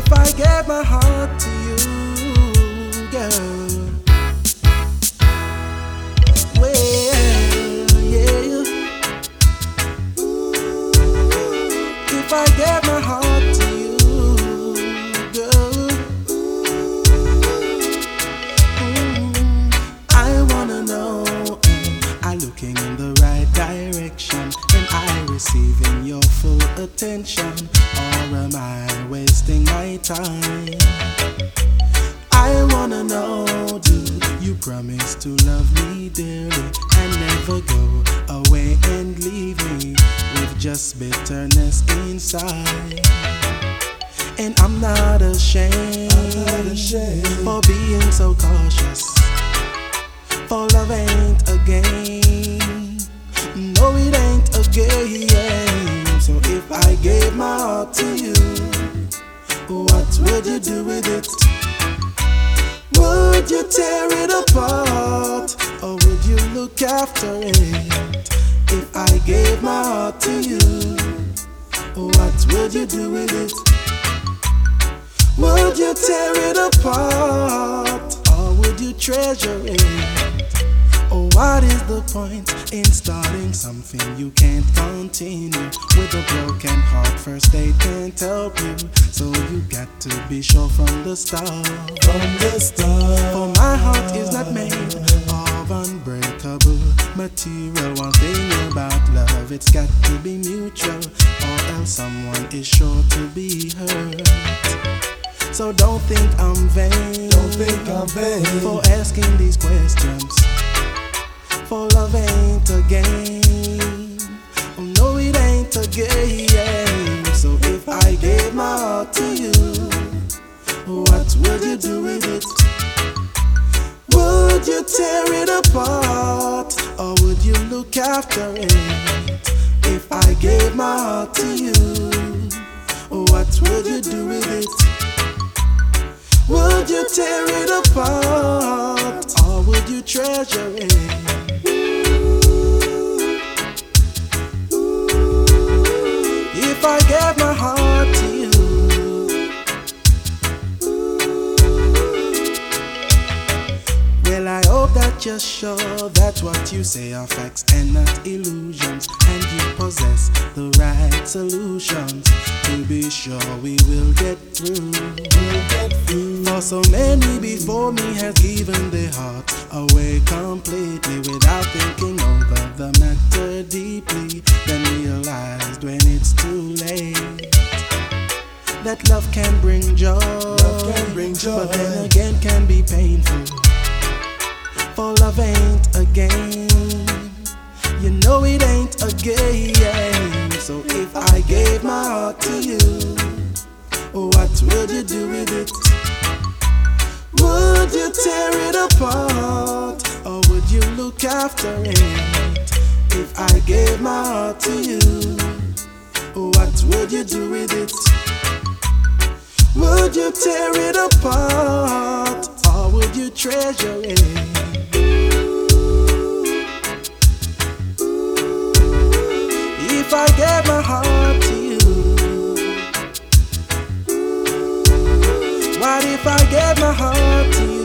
if I gave my heart to you, girl? Well, yeah. If I gave my heart to you, girl, I wanna know, am I looking in the right direction? Am I receiving your full attention? Or am I wasting my time? I wanna know, do you promise to love me dearly and never go away and leave me with just bitterness inside? And I'm not ashamed, for being so cautious, for love ain't a game. No, it ain't a game. So if I gave my heart to you, what would you do with it? Would you tear it apart, or would you look after it? If I gave my heart to you, what would you do with it? Would you tear it apart, or would you treasure it? Oh, what is the point in starting something you can't continue? With a broken heart, first aid can't help you, so you got to be sure from the start. For my heart is not made of unbreakable material. One thing about love, it's got to be mutual, or else someone is sure to be hurt. So don't think I'm vain, for asking these questions. For love ain't a game. Oh no, it ain't a game. So if I gave my heart to you, what would you do with it? Would you tear it apart, or would you look after it? If I gave my heart to you, what would you do with it? Would you tear it apart, or would you treasure it? If I gave my heart to you, well, I hope that you're sure that what you say are facts and not illusions, and you possess the right solutions to be sure we will get through. For so many before me has given their heart away completely without thinking over the matter deeply, then realized when it's too late that love can bring joy, but then again can be painful. For love ain't a game, you know it ain't a game. So if I gave my heart to you, what would you do with it? Would you tear it apart, or would you look after it? If I gave my heart to you, what would you do with it? Would you tear it apart, or would you treasure it? If I gave my heart to you, what if I gave my heart to you?